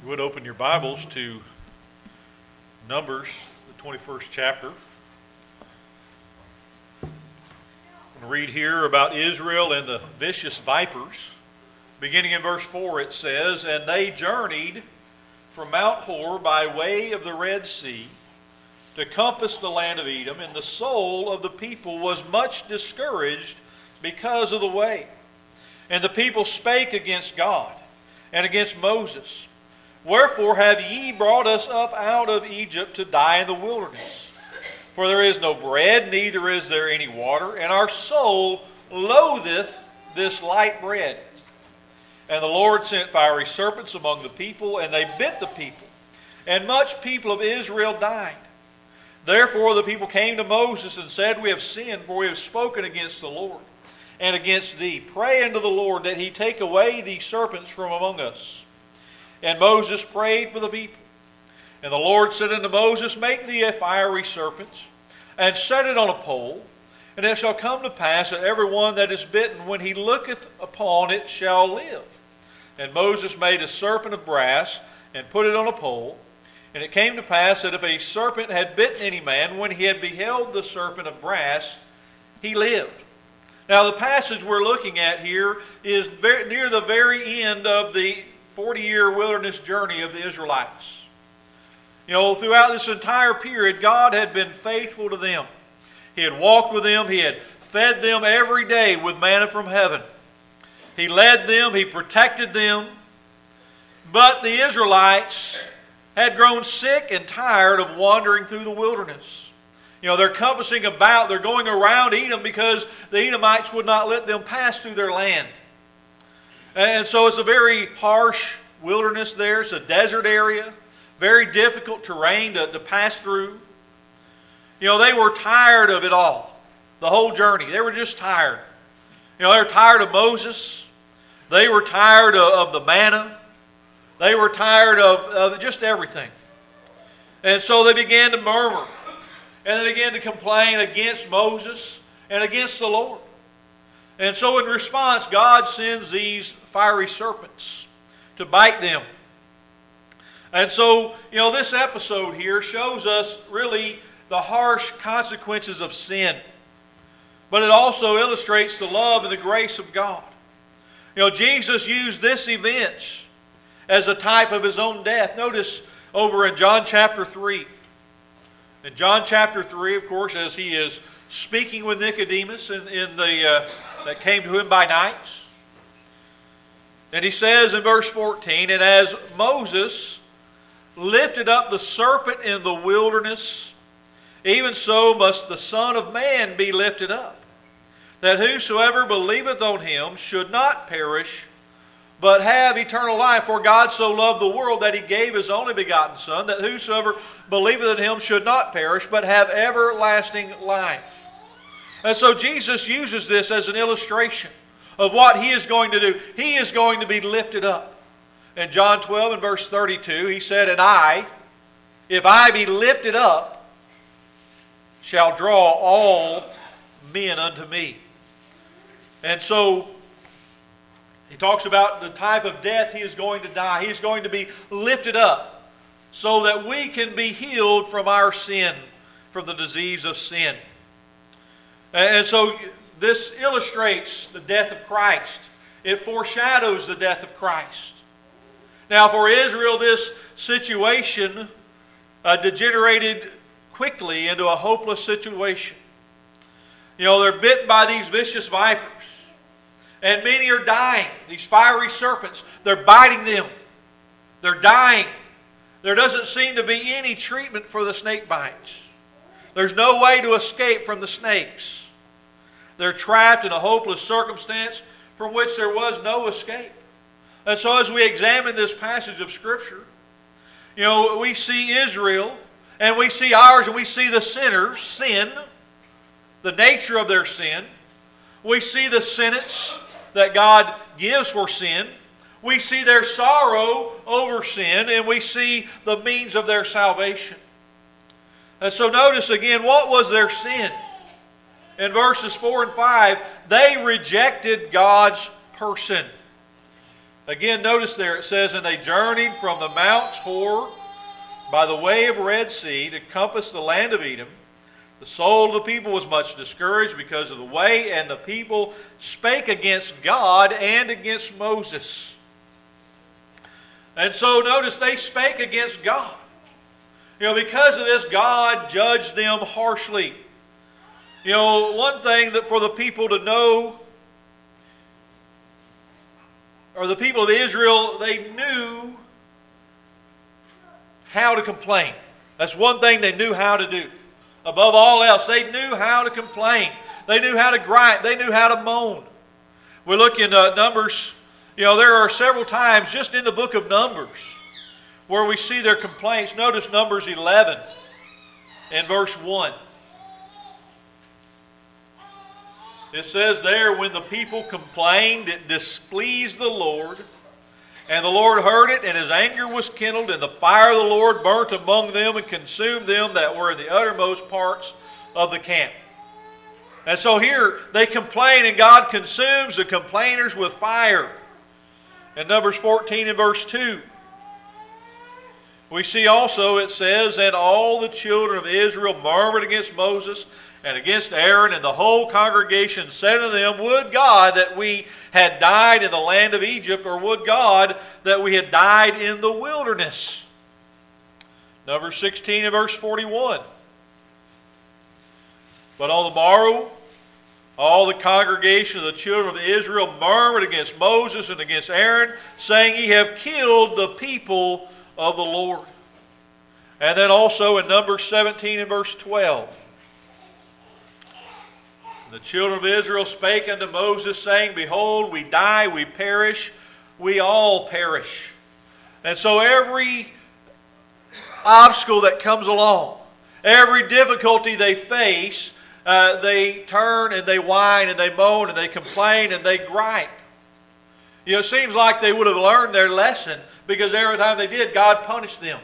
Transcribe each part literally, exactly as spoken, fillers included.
You would open your Bibles to Numbers, the twenty-first chapter. I'm going to read here about Israel and the vicious vipers. Beginning in verse four, it says, "And they journeyed from Mount Hor by way of the Red Sea to compass the land of Edom, and the soul of the people was much discouraged because of the way. And the people spake against God and against Moses, Wherefore have ye brought us up out of Egypt to die in the wilderness? For there is no bread, neither is there any water, and our soul loatheth this light bread. And the Lord sent fiery serpents among the people, and they bit the people, and much people of Israel died. Therefore the people came to Moses and said, We have sinned, for we have spoken against the Lord and against thee. Pray unto the Lord that he take away these serpents from among us. And Moses prayed for the people. And the Lord said unto Moses, Make thee a fiery serpent, and set it on a pole. And it shall come to pass that every one that is bitten, when he looketh upon it, shall live. And Moses made a serpent of brass, and put it on a pole. And it came to pass that if a serpent had bitten any man, when he had beheld the serpent of brass, he lived." Now the passage we're looking at here is very, near the very end of the forty-year wilderness journey of the Israelites. You know, throughout this entire period, God had been faithful to them. He had walked with them. He had fed them every day with manna from heaven. He led them. He protected them. But the Israelites had grown sick and tired of wandering through the wilderness. You know, they're compassing about, they're going around Edom because the Edomites would not let them pass through their land. And so it's a very harsh wilderness there. It's a desert area. Very difficult terrain to, to pass through. You know, they were tired of it all. The whole journey. They were just tired. You know, they were tired of Moses. They were tired of, of the manna. They were tired of, of just everything. And so they began to murmur. And they began to complain against Moses and against the Lord. And so in response, God sends these fiery serpents to bite them. And so, you know, this episode here shows us really the harsh consequences of sin. But it also illustrates the love and the grace of God. You know, Jesus used this event as a type of his own death. Notice over in John chapter three. In John chapter three, of course, as he is speaking with Nicodemus in, in the uh, that came to him by night. And he says in verse fourteen, "And as Moses lifted up the serpent in the wilderness, even so must the Son of Man be lifted up, that whosoever believeth on him should not perish, but have eternal life. For God so loved the world that he gave his only begotten Son, that whosoever believeth in him should not perish, but have everlasting life." And so Jesus uses this as an illustration of what he is going to do. He is going to be lifted up. In John twelve and verse thirty-two, he said, "And I, if I be lifted up, shall draw all men unto me." And so he talks about the type of death he is going to die. He is going to be lifted up so that we can be healed from our sin, from the disease of sin. And so this illustrates the death of Christ. It foreshadows the death of Christ. Now for Israel, this situation uh, degenerated quickly into a hopeless situation. You know, they're bitten by these vicious vipers. And many are dying. These fiery serpents, they're biting them. They're dying. There doesn't seem to be any treatment for the snake bites. There's no way to escape from the snakes. They're trapped in a hopeless circumstance from which there was no escape. And so as we examine this passage of Scripture, you know, we see Israel and we see ours and we see the sinners' sin, the nature of their sin. We see the sentence that God gives for sin. We see their sorrow over sin, and we see the means of their salvation. And so notice again, what was their sin? In verses four and five, they rejected God's person. Again, notice there it says, and they journeyed from the Mount Hor by the way of Red Sea to compass the land of Edom. The soul of the people was much discouraged because of the way, and the people spake against God and against Moses. And so notice they spake against God. You know, because of this, God judged them harshly. You know, one thing that for the people to know, or the people of Israel, they knew how to complain. That's one thing they knew how to do. Above all else, they knew how to complain. They knew how to gripe. They knew how to moan. We look in uh, Numbers. You know, there are several times just in the book of Numbers where we see their complaints. Notice Numbers eleven in verse one. It says there, when the people complained, it displeased the Lord. And the Lord heard it, and His anger was kindled, and the fire of the Lord burnt among them and consumed them that were in the uttermost parts of the camp. And so here they complain, and God consumes the complainers with fire. In Numbers fourteen and verse two, we see also it says, and all the children of Israel murmured against Moses and against Aaron, and the whole congregation said unto them, would God that we had died in the land of Egypt, or would God that we had died in the wilderness. Numbers sixteen and verse forty-one. But on the morrow, all the congregation of the children of Israel murmured against Moses and against Aaron, saying, ye have killed the people of the Lord. And then also in Numbers seventeen and verse twelve. The children of Israel spake unto Moses, saying, behold, we die, we perish, we all perish. And so every obstacle that comes along, every difficulty they face, uh, they turn and they whine and they moan and they complain and they gripe. You know, it seems like they would have learned their lesson, because every time they did, God punished them.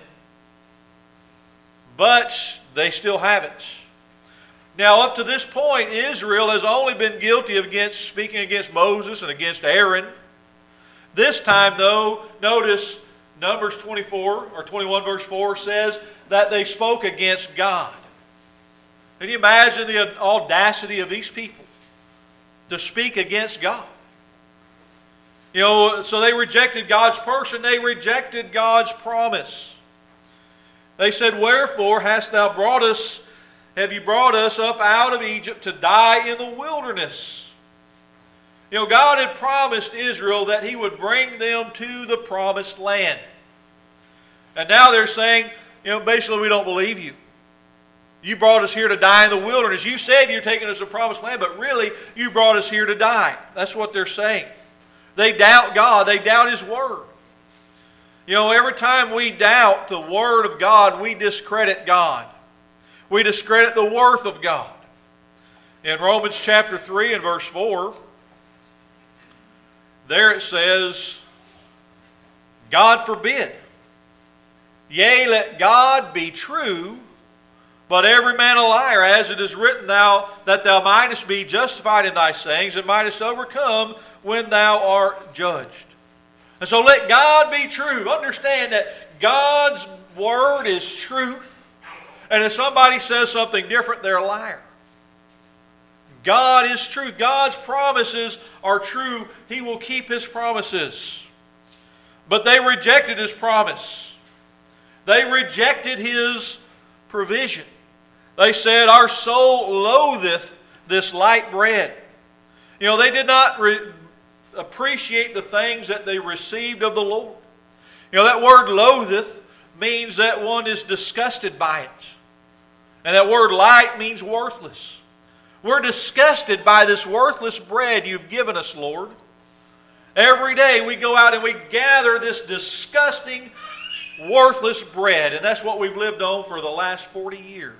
But they still haven't. Now, up to this point, Israel has only been guilty of against, speaking against Moses and against Aaron. This time, though, notice Numbers twenty-four or twenty-one verse four says that they spoke against God. Can you imagine the audacity of these people to speak against God? You know, so they rejected God's person. They rejected God's promise. They said, wherefore hast thou brought us Have you brought us up out of Egypt to die in the wilderness? You know, God had promised Israel that He would bring them to the promised land. And now they're saying, you know, basically, we don't believe you. You brought us here to die in the wilderness. You said you're taking us to the promised land, but really, you brought us here to die. That's what they're saying. They doubt God. They doubt His Word. You know, every time we doubt the Word of God, we discredit God. We discredit the worth of God. In Romans chapter three and verse four, there it says, God forbid. Yea, let God be true, but every man a liar, as it is written, thou that thou mightest be justified in thy sayings, and mightest overcome when thou art judged. And so let God be true. Understand that God's Word is truth. And if somebody says something different, they're a liar. God is truth. God's promises are true. He will keep His promises. But they rejected His promise. They rejected His provision. They said, our soul loatheth this light bread. You know, they did not re- appreciate the things that they received of the Lord. You know, that word loatheth means that one is disgusted by it. And that word light means worthless. We're disgusted by this worthless bread you've given us, Lord. Every day we go out and we gather this disgusting, worthless bread. And that's what we've lived on for the last forty years.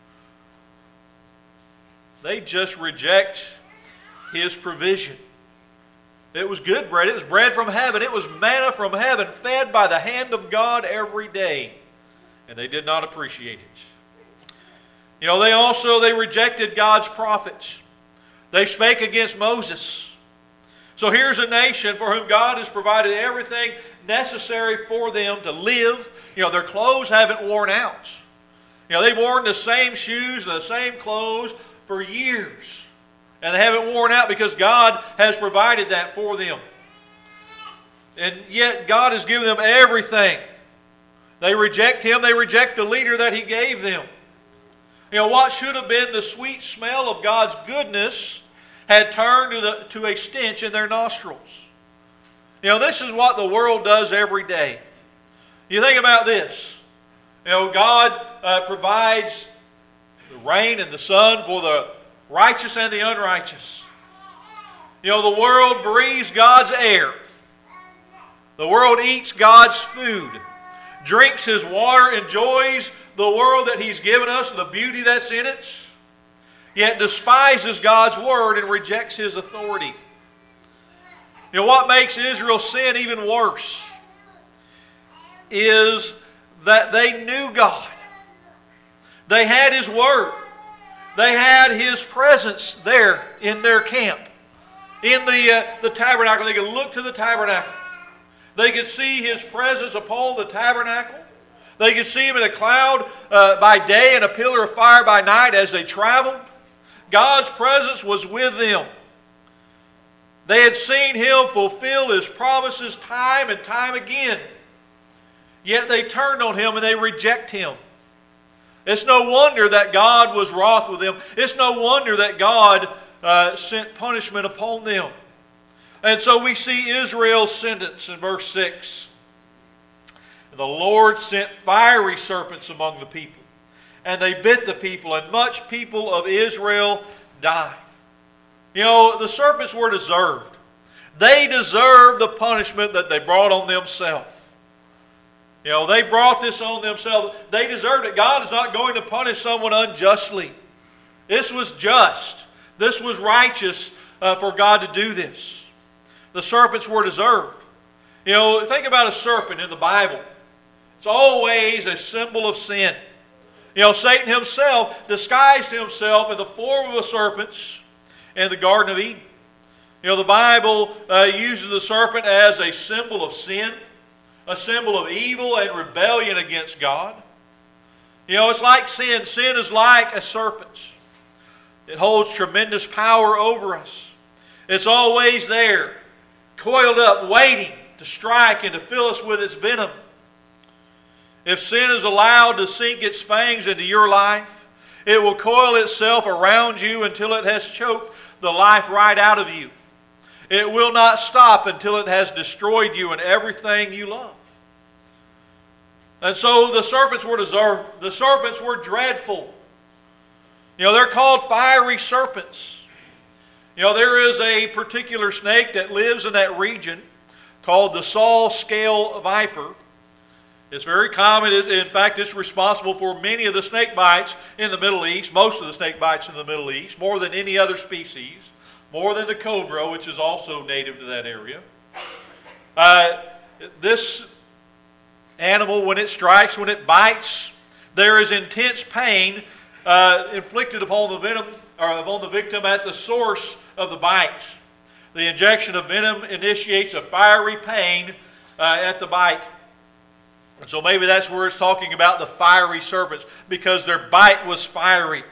They just reject His provision. It was good bread. It was bread from heaven. It was manna from heaven, fed by the hand of God every day. And they did not appreciate it. You know, they also, they rejected God's prophets. They spake against Moses. So here's a nation for whom God has provided everything necessary for them to live. You know, their clothes haven't worn out. You know, they've worn the same shoes and the same clothes for years. And they haven't worn out because God has provided that for them. And yet God has given them everything. They reject Him. They reject the leader that He gave them. You know, what should have been the sweet smell of God's goodness had turned to, the, to a stench in their nostrils. You know, this is what the world does every day. You think about this. You know, God uh, provides the rain and the sun for the righteous and the unrighteous. You know, the world breathes God's air. The world eats God's food, drinks His water, enjoys the world that He's given us, the beauty that's in it, yet despises God's Word and rejects His authority. You know, what makes Israel's sin even worse is that they knew God. They had His Word. They had His presence there in their camp. In the, uh, the tabernacle, they could look to the tabernacle. They could see His presence upon the tabernacle. They could see Him in a cloud uh, by day and a pillar of fire by night as they traveled. God's presence was with them. They had seen Him fulfill His promises time and time again. Yet they turned on Him and they reject Him. It's no wonder that God was wroth with them. It's no wonder that God uh, sent punishment upon them. And so we see Israel's sentence in verse six. The Lord sent fiery serpents among the people, and they bit the people, and much people of Israel died. You know, the serpents were deserved. They deserved the punishment that they brought on themselves. You know, they brought this on themselves. They deserved it. God is not going to punish someone unjustly. This was just. This was righteous uh, for God to do this. The serpents were deserved. You know, think about a serpent in the Bible. It's always a symbol of sin. You know, Satan himself disguised himself in the form of a serpent in the Garden of Eden. You know, the Bible uh, uses the serpent as a symbol of sin, a symbol of evil and rebellion against God. You know, it's like sin. Sin is like a serpent. It holds tremendous power over us. It's always there, coiled up, waiting to strike and to fill us with its venom. If sin is allowed to sink its fangs into your life, it will coil itself around you until it has choked the life right out of you. It will not stop until it has destroyed you and everything you love. And so the serpents were deserved. The serpents were dreadful. You know, they're called fiery serpents. You know, there is a particular snake that lives in that region called the saw scale viper. It's very common. In fact, it's responsible for many of the snake bites in the Middle East, most of the snake bites in the Middle East, more than any other species, more than the cobra, which is also native to that area. Uh, this animal, when it strikes, when it bites, there is intense pain uh, inflicted upon the venom or upon the victim at the source of the bite. The injection of venom initiates a fiery pain uh, at the bite. And so maybe that's where it's talking about the fiery serpents, because their bite was fiery.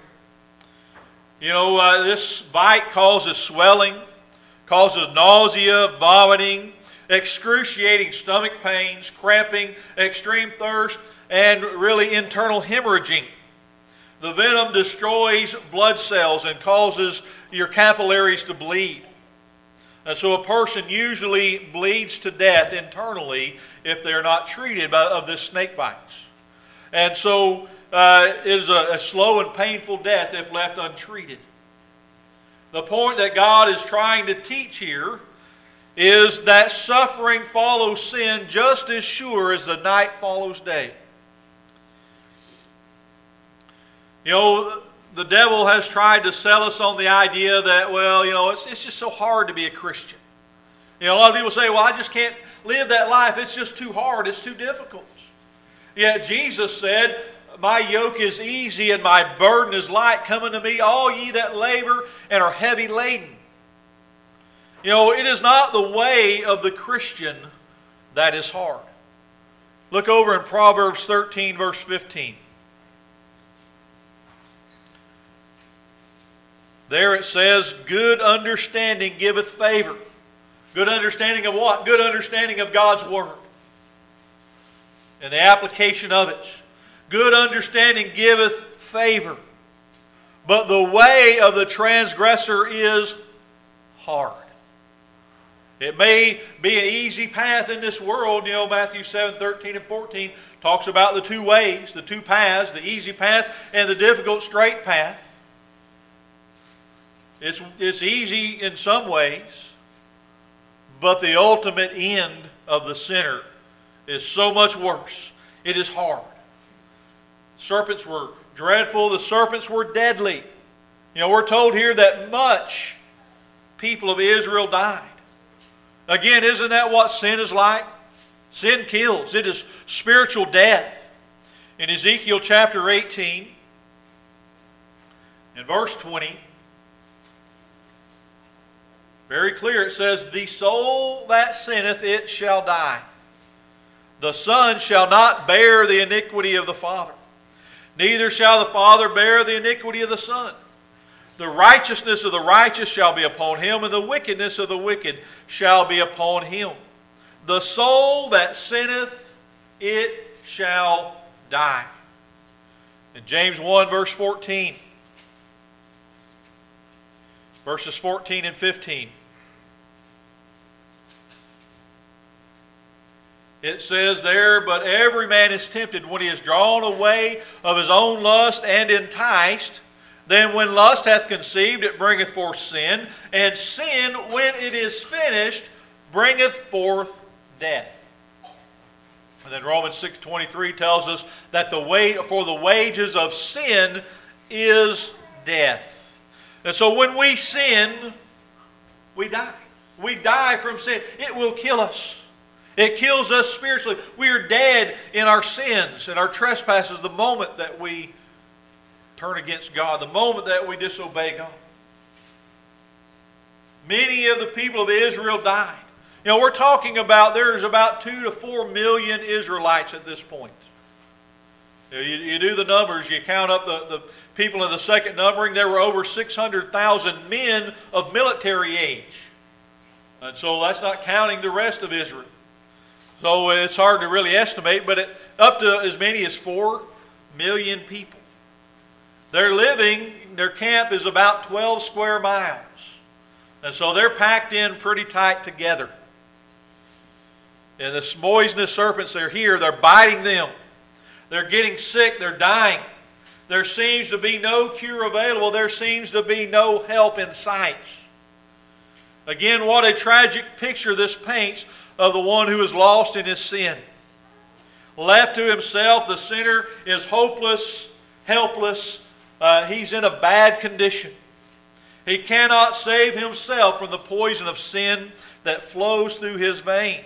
You know, uh, this bite causes swelling, causes nausea, vomiting, excruciating stomach pains, cramping, extreme thirst, and really internal hemorrhaging. The venom destroys blood cells and causes your capillaries to bleed. And so a person usually bleeds to death internally if they're not treated by, of this snake bites. And so uh, it is a, a slow and painful death if left untreated. The point that God is trying to teach here is that suffering follows sin just as sure as the night follows day. You know, the devil has tried to sell us on the idea that, well, you know, it's, it's just so hard to be a Christian. You know, a lot of people say, well, I just can't live that life. It's just too hard. It's too difficult. Yet Jesus said, my yoke is easy and my burden is light. Come unto me, all ye that labor and are heavy laden. You know, it is not the way of the Christian that is hard. Look over in Proverbs thirteen, verse fifteen. There it says, good understanding giveth favor. Good understanding of what? Good understanding of God's Word and the application of it. Good understanding giveth favor. But the way of the transgressor is hard. It may be an easy path in this world. You know, Matthew seven, thirteen and fourteen talks about the two ways, the two paths, the easy path and the difficult straight path. It's, it's easy in some ways, but the ultimate end of the sinner is so much worse. It is hard. Serpents were dreadful. The serpents were deadly. You know, we're told here that much people of Israel died. Again, isn't that what sin is like? Sin kills. It is spiritual death. In Ezekiel chapter eighteen, in verse twenty, very clear, it says, the soul that sinneth, it shall die. The son shall not bear the iniquity of the father, neither shall the father bear the iniquity of the son. The righteousness of the righteous shall be upon him, and the wickedness of the wicked shall be upon him. The soul that sinneth, it shall die. In James one, verse fourteen, verses fourteen and fifteen, it says there, but every man is tempted when he is drawn away of his own lust and enticed. Then when lust hath conceived, it bringeth forth sin. And sin, when it is finished, bringeth forth death. And then Romans six twenty-three tells us that the wage, for the wages of sin is death. And so when we sin, we die. We die from sin. It will kill us. It kills us spiritually. We are dead in our sins and our trespasses the moment that we turn against God, the moment that we disobey God. Many of the people of Israel died. You know, we're talking about there's about two to four million Israelites at this point. You, know, you, you do the numbers, you count up the, the people in the second numbering, there were over six hundred thousand men of military age. And so that's not counting the rest of Israel. So it's hard to really estimate, but it, up to as many as four million people. They're living, their camp is about twelve square miles. And so they're packed in pretty tight together. And the poisonous serpents, they're here, they're biting them. They're getting sick, they're dying. There seems to be no cure available. There seems to be no help in sight. Again, what a tragic picture this paints of the one who is lost in his sin. Left to himself, the sinner is hopeless, helpless. Uh, he's in a bad condition. He cannot save himself from the poison of sin that flows through his veins.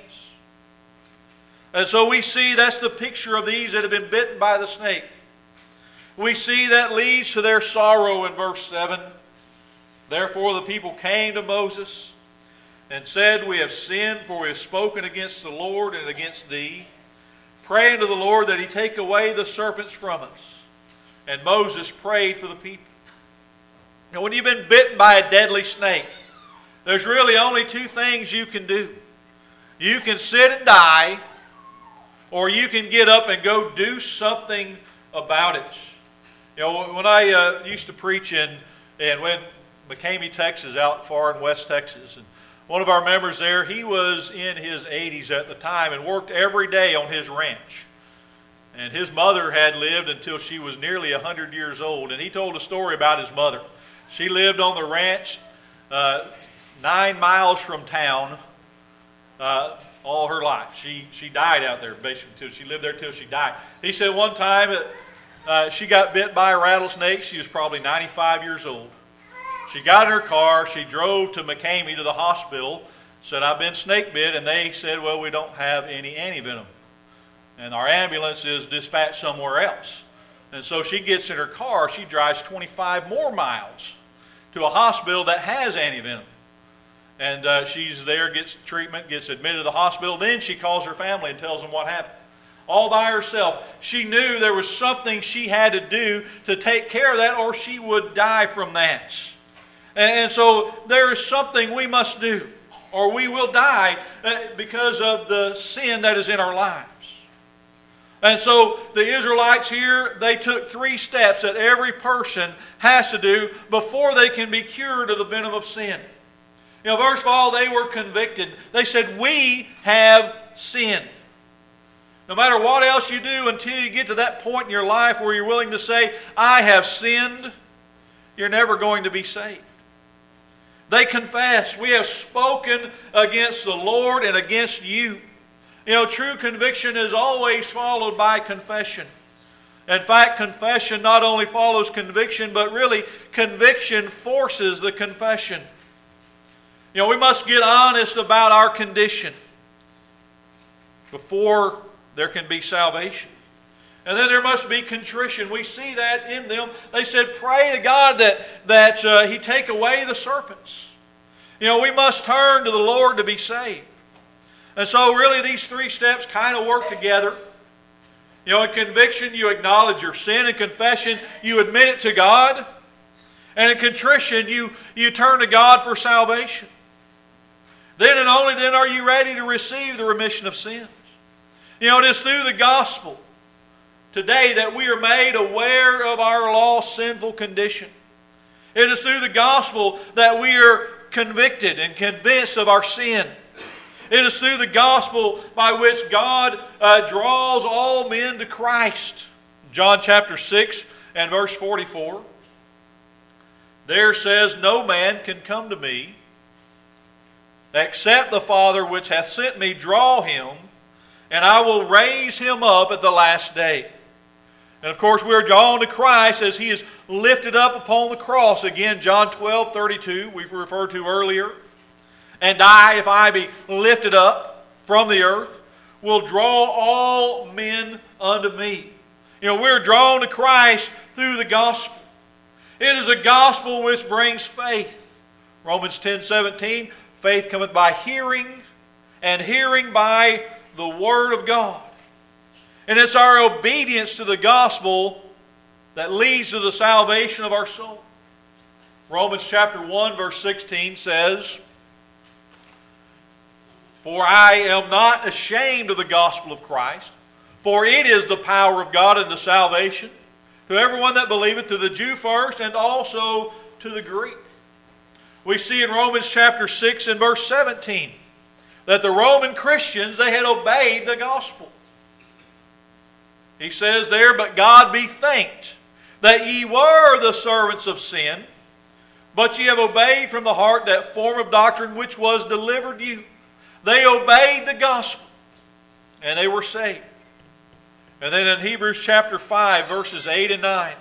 And so we see that's the picture of these that have been bitten by the snake. We see that leads to their sorrow in verse seven. Therefore the people came to Moses and said, we have sinned, for we have spoken against the Lord and against thee. Pray unto the Lord that he take away the serpents from us. And Moses prayed for the people. Now, when you've been bitten by a deadly snake, there's really only two things you can do. You can sit and die, or you can get up and go do something about it. You know, when I uh, used to preach in, in when McCamey, Texas, out far in West Texas, and one of our members there, he was in his eighties at the time and worked every day on his ranch. And his mother had lived until she was nearly one hundred years old. And he told a story about his mother. She lived on the ranch uh, nine miles from town uh, all her life. She, she died out there, basically. Till she lived there till she died. He said one time that, uh, she got bit by a rattlesnake. She was probably ninety-five years old. She got in her car. She drove to McCamey to the hospital. Said, I've been snake bit. And they said, well, we don't have any antivenom. And our ambulance is dispatched somewhere else. And so she gets in her car. She drives twenty-five more miles to a hospital that has antivenom. And uh, she's there, gets treatment, gets admitted to the hospital. Then she calls her family and tells them what happened. All by herself. She knew there was something she had to do to take care of that, or she would die from that. And so there is something we must do, or we will die because of the sin that is in our lives. And so the Israelites here, they took three steps that every person has to do before they can be cured of the venom of sin. You know, first of all, they were convicted. They said, we have sinned. No matter what else you do, until you get to that point in your life where you're willing to say, I have sinned, you're never going to be saved. They confess, we have spoken against the Lord and against you. You know, true conviction is always followed by confession. In fact, confession not only follows conviction, but really conviction forces the confession. You know, we must get honest about our condition before there can be salvation. And then there must be contrition. We see that in them. They said, pray to God that, that uh, He take away the serpents. You know, we must turn to the Lord to be saved. And so really these three steps kind of work together. You know, in conviction, you acknowledge your sin. In confession, you admit it to God. And in contrition, you, you turn to God for salvation. Then and only then are you ready to receive the remission of sins. You know, it is through the gospel today that we are made aware of our lost, sinful condition. It is through the gospel that we are convicted and convinced of our sin. It is through the gospel by which God uh, draws all men to Christ. John chapter six and verse forty-four. There says, no man can come to me except the Father which hath sent me draw him, and I will raise him up at the last day. And of course we are drawn to Christ as He is lifted up upon the cross. Again, John twelve thirty-two, we've referred to earlier. And I, if I be lifted up from the earth, will draw all men unto me. You know, we're drawn to Christ through the gospel. It is a gospel which brings faith. Romans ten seventeen, faith cometh by hearing, and hearing by the Word of God. And it's our obedience to the gospel that leads to the salvation of our soul. Romans chapter one verse sixteen says, for I am not ashamed of the gospel of Christ, for it is the power of God unto salvation to everyone that believeth, to the Jew first, and also to the Greek. We see in Romans chapter six and verse seventeen that the Roman Christians, they had obeyed the gospel. He says there, but God be thanked that ye were the servants of sin, but ye have obeyed from the heart that form of doctrine which was delivered you. They obeyed the gospel, and they were saved. And then in Hebrews chapter five, verses eight and nine,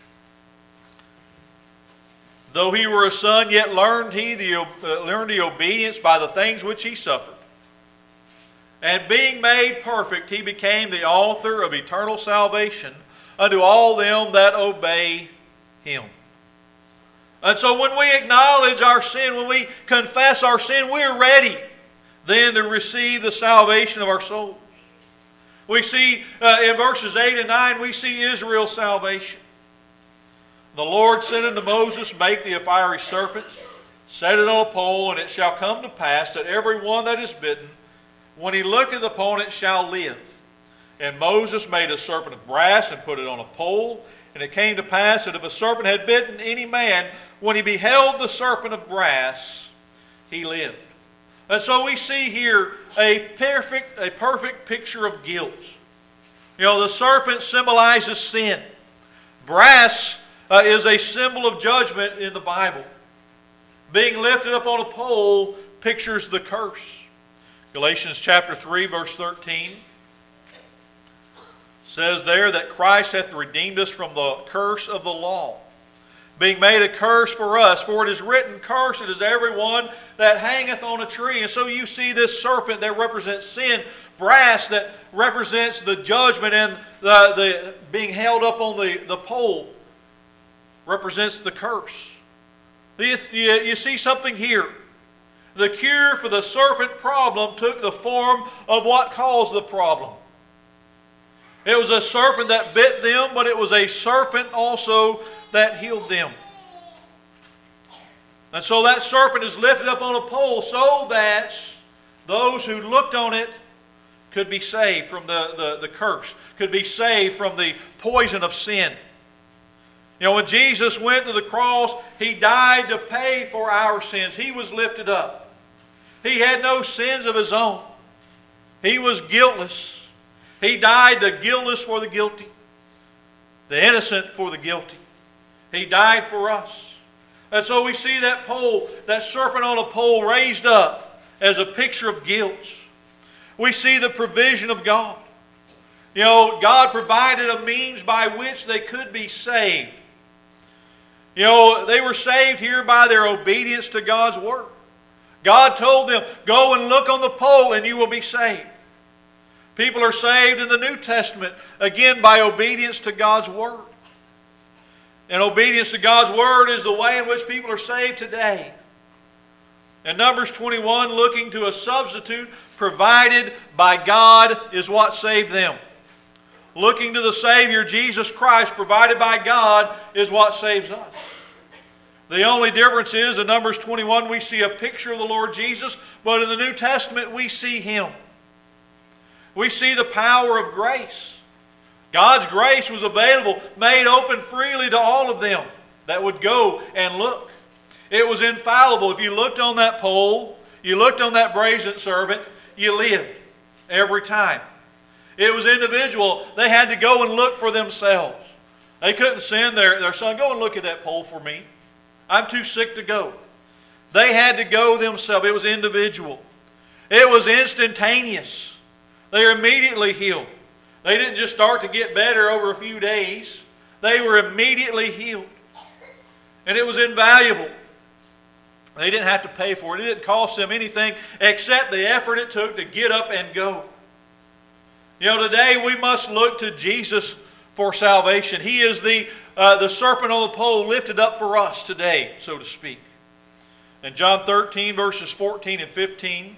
though he were a son, yet learned he the, uh, learned the obedience by the things which he suffered. And being made perfect, he became the author of eternal salvation unto all them that obey him. And so when we acknowledge our sin, when we confess our sin, we're ready then to receive the salvation of our souls. We see uh, in verses eight and nine, we see Israel's salvation. The Lord said unto Moses, make thee a fiery serpent, set it on a pole, and it shall come to pass that every one that is bitten, when he looketh upon it, shall live. And Moses made a serpent of brass and put it on a pole. And it came to pass that if a serpent had bitten any man, when he beheld the serpent of brass, he lived. And so we see here a perfect, a perfect picture of guilt. You know, the serpent symbolizes sin. Brass uh, is a symbol of judgment in the Bible. Being lifted up on a pole pictures the curse. Galatians chapter three, verse thirteen says there that Christ hath redeemed us from the curse of the law, being made a curse for us. For it is written, cursed is everyone that hangeth on a tree. And so you see this serpent that represents sin, brass that represents the judgment, and the, the being held up on the, the pole represents the curse. You, you, you see something here. The cure for the serpent problem took the form of what caused the problem. It was a serpent that bit them, but it was a serpent also that healed them. And so that serpent is lifted up on a pole so that those who looked on it could be saved from the, the, the curse, could be saved from the poison of sin. You know, when Jesus went to the cross, He died to pay for our sins. He was lifted up. He had no sins of His own. He was guiltless. He died the guiltless for the guilty, the innocent for the guilty. He died for us. And so we see that pole, that serpent on a pole raised up as a picture of guilt. We see the provision of God. You know, God provided a means by which they could be saved. You know, they were saved here by their obedience to God's Word. God told them, go and look on the pole and you will be saved. People are saved in the New Testament, again, by obedience to God's Word. And obedience to God's Word is the way in which people are saved today. And Numbers twenty-one, looking to a substitute provided by God is what saved them. Looking to the Savior, Jesus Christ, provided by God, is what saves us. The only difference is in Numbers twenty-one we see a picture of the Lord Jesus, but in the New Testament we see Him. We see the power of grace. God's grace was available, made open freely to all of them that would go and look. It was infallible. If you looked on that pole, you looked on that brazen serpent, you lived every time. It was individual. They had to go and look for themselves. They couldn't send their, their son, go and look at that pole for me. I'm too sick to go. They had to go themselves. It was individual. It was instantaneous. They were immediately healed. They didn't just start to get better over a few days. They were immediately healed. And it was invaluable. They didn't have to pay for it. It didn't cost them anything except the effort it took to get up and go. You know, today we must look to Jesus for salvation. He is the, uh, the serpent on the pole lifted up for us today, so to speak. In John thirteen, verses fourteen and fifteen,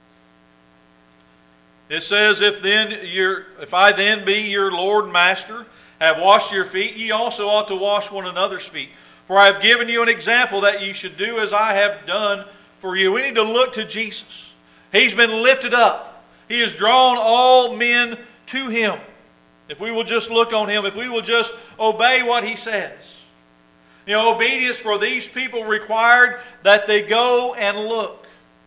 it says, if then your, if I then be your Lord and Master, have washed your feet, ye also ought to wash one another's feet. For I have given you an example that ye should do as I have done for you. We need to look to Jesus. He's been lifted up. He has drawn all men to Him. If we will just look on Him, if we will just obey what He says. You know, obedience for these people required that they go and look.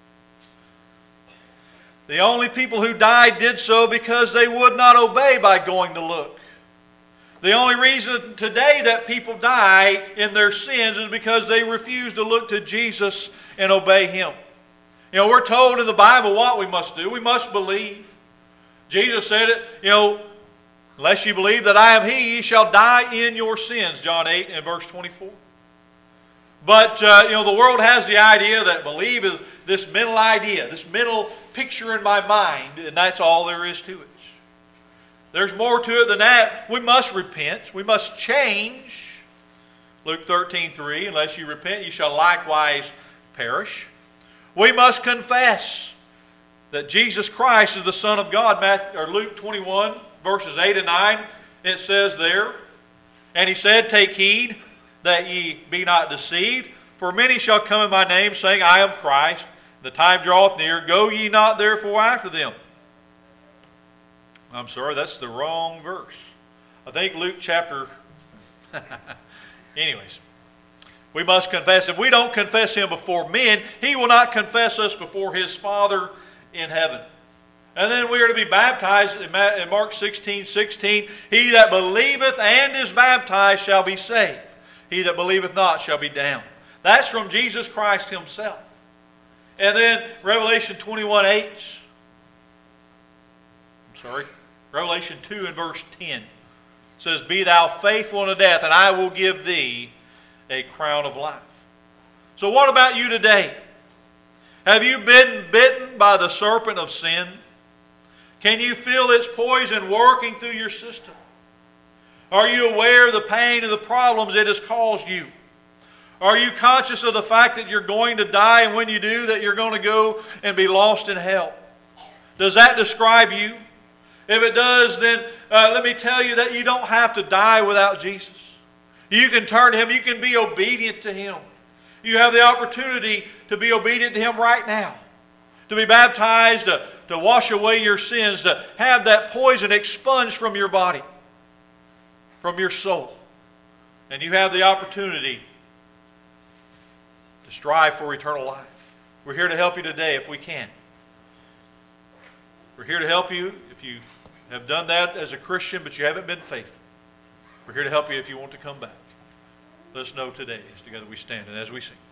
The only people who died did so because they would not obey by going to look. The only reason today that people die in their sins is because they refuse to look to Jesus and obey Him. You know, we're told in the Bible what we must do. We must believe. Jesus said it, you know, unless you believe that I am He, ye shall die in your sins, John eight and verse twenty-four. But, uh, you know, the world has the idea that believe is this mental idea, this mental picture in my mind, and that's all there is to it. There's more to it than that. We must repent. We must change. Luke thirteen three, unless you repent, you shall likewise perish. We must confess that Jesus Christ is the Son of God. Matthew, or Luke twenty-one, verses eight and nine, it says there, and He said, take heed that ye be not deceived, for many shall come in my name, saying, I am Christ. The time draweth near. Go ye not therefore after them. I'm sorry, that's the wrong verse. I think Luke chapter... Anyways, we must confess. If we don't confess Him before men, He will not confess us before His Father in heaven. And then we are to be baptized in Mark sixteen sixteen. He that believeth and is baptized shall be saved. He that believeth not shall be damned. That's from Jesus Christ Himself. And then Revelation twenty-one eight. I'm sorry. Revelation two and verse ten says, be thou faithful unto death, and I will give thee a crown of life. So what about you today? Have you been bitten by the serpent of sin? Can you feel its poison working through your system? Are you aware of the pain and the problems it has caused you? Are you conscious of the fact that you're going to die, and when you do, that you're going to go and be lost in hell? Does that describe you? If it does, then uh, let me tell you that you don't have to die without Jesus. You can turn to Him. You can be obedient to Him. You have the opportunity to be obedient to Him right now. To be baptized, to, to wash away your sins, to have that poison expunged from your body, from your soul. And you have the opportunity to strive for eternal life. We're here to help you today if we can. We're here to help you if you have done that as a Christian, but you haven't been faithful. We're here to help you if you want to come back. Let us know today as together we stand and as we sing.